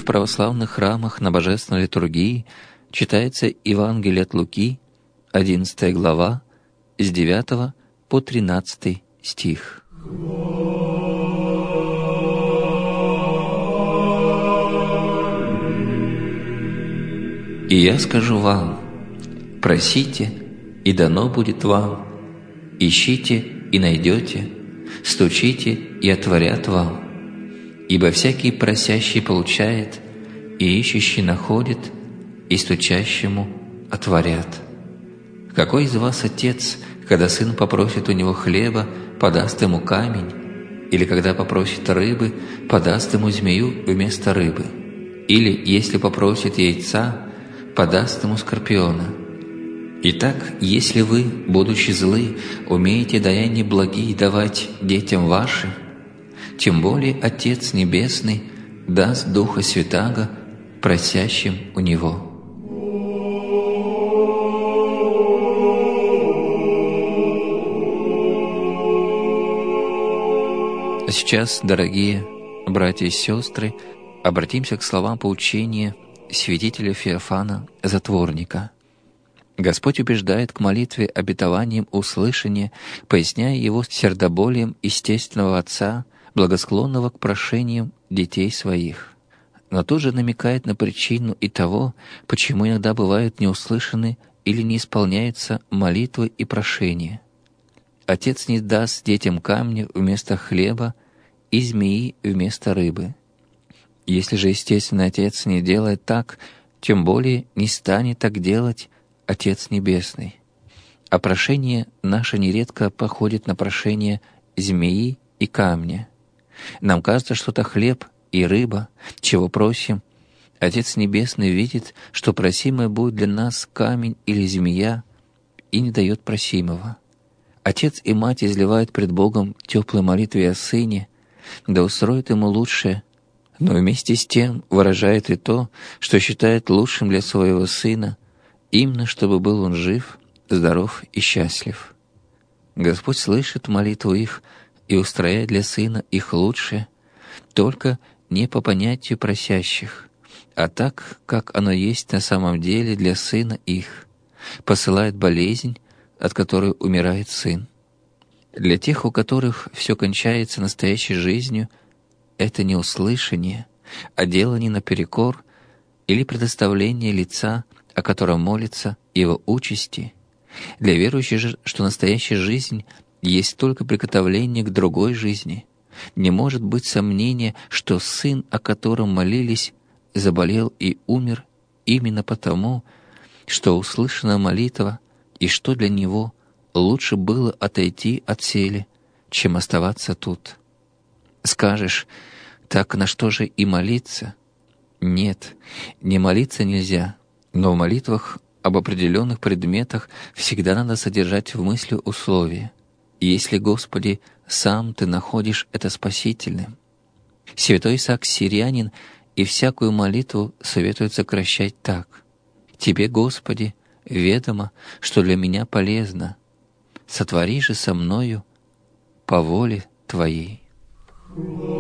православных храмах на божественной литургии читается Евангелие от Луки, 11 глава, с 9 по 13 стих. «И я скажу вам, просите, и дано будет вам, ищите, и найдете, стучите, и отворят вам. Ибо всякий просящий получает, и ищущий находит, и стучащему отворят. Какой из вас отец, когда сын попросит у него хлеба, подаст ему камень, или когда попросит рыбы, подаст ему змею вместо рыбы? Или, если попросит яйца, подаст ему скорпиона? Итак, если вы, будучи злы, умеете даяние благие давать детям вашим, тем более Отец Небесный даст Духа Святаго просящим у Него». А сейчас, дорогие братья и сестры, обратимся к словам поучения святителя Феофана Затворника. Господь убеждает к молитве обетованием услышания, поясняя его сердоболием естественного Отца, благосклонного к прошениям детей своих. Но тут же намекает на причину и того, почему иногда бывают не услышаны или не исполняются молитвы и прошения. Отец не даст детям камня вместо хлеба и змеи вместо рыбы. Если же естественный Отец не делает так, тем более не станет так делать Отец Небесный. А прошение наше нередко походит на прошение змеи и камня. Нам кажется, что это хлеб и рыба, чего просим. Отец Небесный видит, что просимое будет для нас камень или змея, и не дает просимого. Отец и мать изливают пред Богом теплой молитвы о сыне, да устроит ему лучшее, но вместе с тем выражает и то, что считает лучшим для своего сына, именно чтобы был он жив, здоров и счастлив. Господь слышит молитву их и устрояет для сына их лучшее, только не по понятию просящих, а так, как оно есть на самом деле для сына их, посылает болезнь, от которой умирает сын. Для тех, у которых все кончается настоящей жизнью, это не услышание, а делание наперекор или предоставление лица, о котором молится, его участи. Для верующих же, что настоящая жизнь есть только приготовление к другой жизни, не может быть сомнения, что сын, о котором молились, заболел и умер именно потому, что услышана молитва, и что для него лучше было отойти от сели, чем оставаться тут. Скажешь, так на что же и молиться? Нет, не молиться нельзя, но в молитвах об определенных предметах всегда надо содержать в мысли условия. Если, Господи, сам Ты находишь это спасительным. Святой Исаак Сирянин и всякую молитву советует сокращать так: «Тебе, Господи, ведомо, что для меня полезно. Сотвори же со мною по воле Твоей».